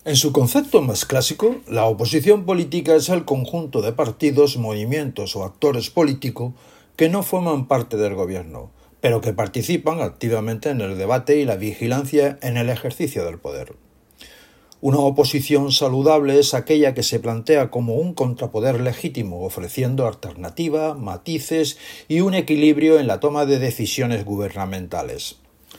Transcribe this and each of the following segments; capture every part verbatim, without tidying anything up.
En su concepto más clásico, la oposición política es el conjunto de partidos, movimientos o actores políticos que no forman parte del gobierno, pero que participan activamente en el debate y la vigilancia en el ejercicio del poder. Una oposición saludable es aquella que se plantea como un contrapoder legítimo, ofreciendo alternativa, matices y un equilibrio en la toma de decisiones gubernamentales.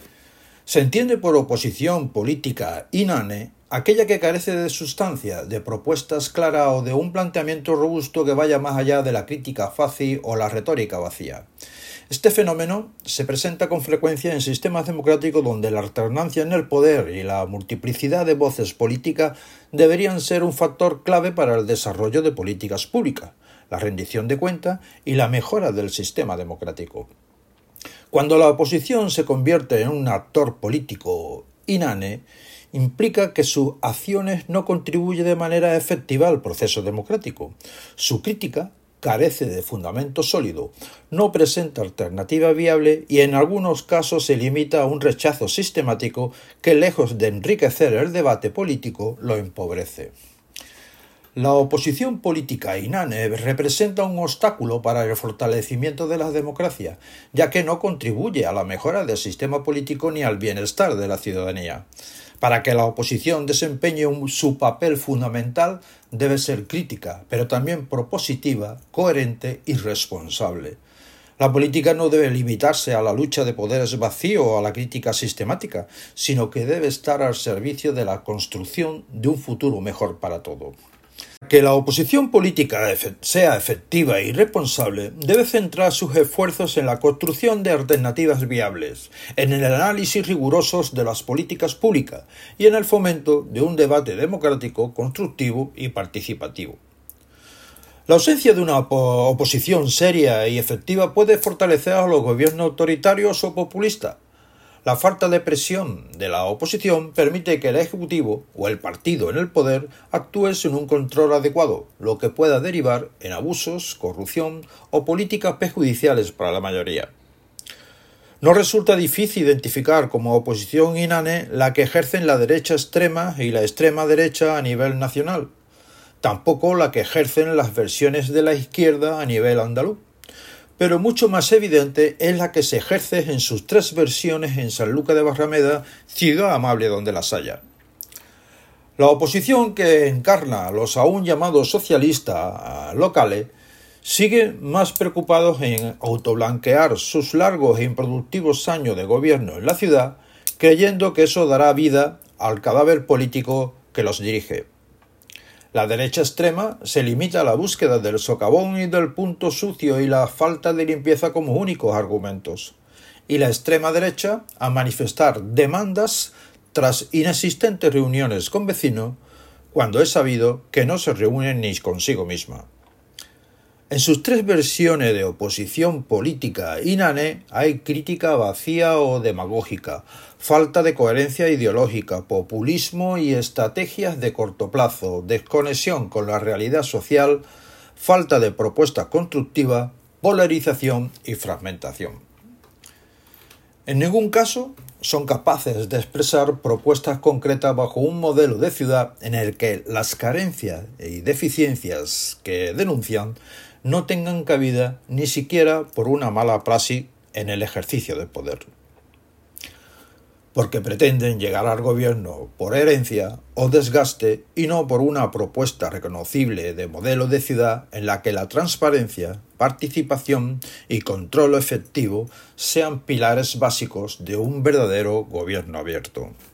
Se entiende por oposición política inane aquella que carece de sustancia, de propuestas claras o de un planteamiento robusto que vaya más allá de la crítica fácil o la retórica vacía. Este fenómeno se presenta con frecuencia en sistemas democráticos donde la alternancia en el poder y la multiplicidad de voces políticas deberían ser un factor clave para el desarrollo de políticas públicas, la rendición de cuentas y la mejora del sistema democrático. Cuando la oposición se convierte en un actor político inane, implica que sus acciones no contribuyen de manera efectiva al proceso democrático. Su crítica carece de fundamento sólido, no presenta alternativa viable y en algunos casos se limita a un rechazo sistemático que, lejos de enriquecer el debate político, lo empobrece. La oposición política inane representa un obstáculo para el fortalecimiento de la democracia, ya que no contribuye a la mejora del sistema político ni al bienestar de la ciudadanía. Para que la oposición desempeñe un, su papel fundamental, debe ser crítica, pero también propositiva, coherente y responsable. La política no debe limitarse a la lucha de poderes vacío o a la crítica sistemática, sino que debe estar al servicio de la construcción de un futuro mejor para todos. Que la oposición política sea efectiva y responsable debe centrar sus esfuerzos en la construcción de alternativas viables, en el análisis riguroso de las políticas públicas y en el fomento de un debate democrático, constructivo y participativo. La ausencia de una oposición seria y efectiva puede fortalecer a los gobiernos autoritarios o populistas. La falta de presión de la oposición permite que el Ejecutivo o el partido en el poder actúe sin un control adecuado, lo que pueda derivar en abusos, corrupción o políticas perjudiciales para la mayoría. No resulta difícil identificar como oposición inane la que ejercen la derecha extrema y la extrema derecha a nivel nacional, tampoco la que ejercen las versiones de la izquierda a nivel andaluz. Pero mucho más evidente es la que se ejerce en sus tres versiones en Sanlúcar de Barrameda, ciudad amable donde las haya. La oposición que encarna a los aún llamados socialistas locales sigue más preocupados en autoblanquear sus largos e improductivos años de gobierno en la ciudad, creyendo que eso dará vida al cadáver político que los dirige. La derecha extrema se limita a la búsqueda del socavón y del punto sucio y la falta de limpieza como únicos argumentos, y la extrema derecha a manifestar demandas tras inexistentes reuniones con vecinos, cuando es sabido que no se reúnen ni consigo misma. En sus tres versiones de oposición política inane hay crítica vacía o demagógica, falta de coherencia ideológica, populismo y estrategias de corto plazo, desconexión con la realidad social, falta de propuesta constructiva, polarización y fragmentación. En ningún caso son capaces de expresar propuestas concretas bajo un modelo de ciudad en el que las carencias y deficiencias que denuncian no tengan cabida ni siquiera por una mala praxis en el ejercicio del poder. Porque pretenden llegar al gobierno por herencia o desgaste y no por una propuesta reconocible de modelo de ciudad en la que la transparencia, participación y control efectivo sean pilares básicos de un verdadero gobierno abierto.